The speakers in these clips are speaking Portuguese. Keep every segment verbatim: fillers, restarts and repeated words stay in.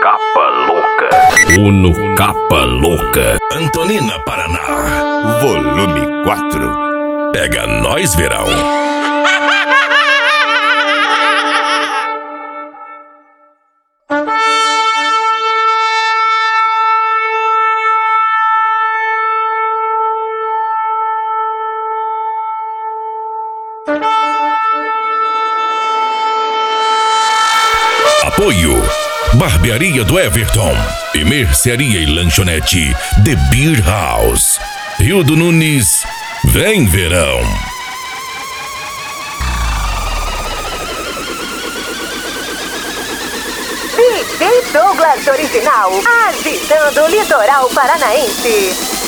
Capa Louca. Uno Capa Louca. Antonina, Paraná. Volume quatro. Pega nós, verão. Apoio: Barbearia do Everton e Mercearia e Lanchonete The Beer House. Rio do Nunes, vem verão. D J Douglas Original, agitando o litoral paranaense.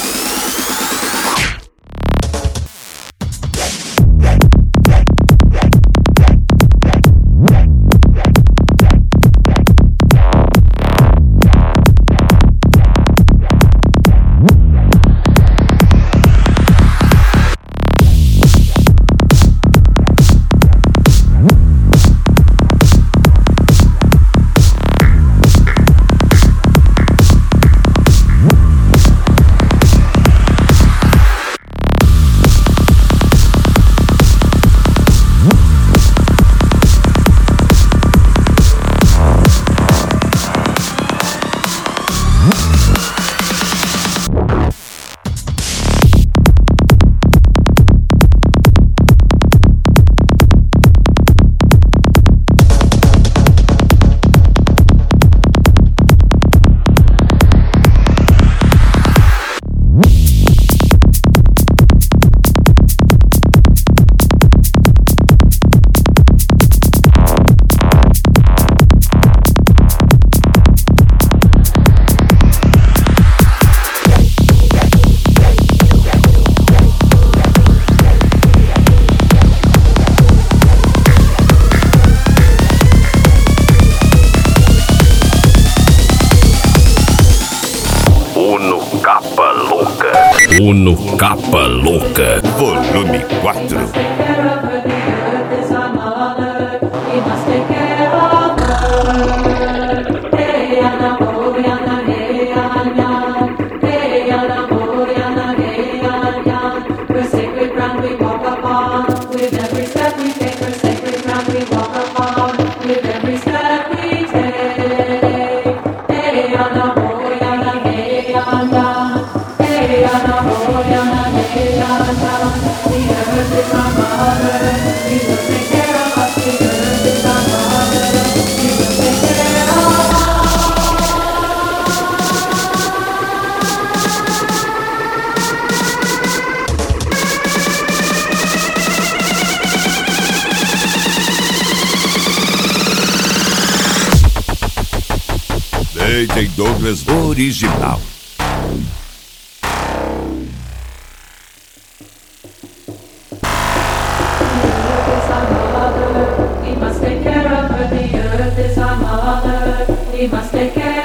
Uno Capa Louca. Volume quatro. D J Douglas Original. We must take care of her, the earth is our mother. We must take care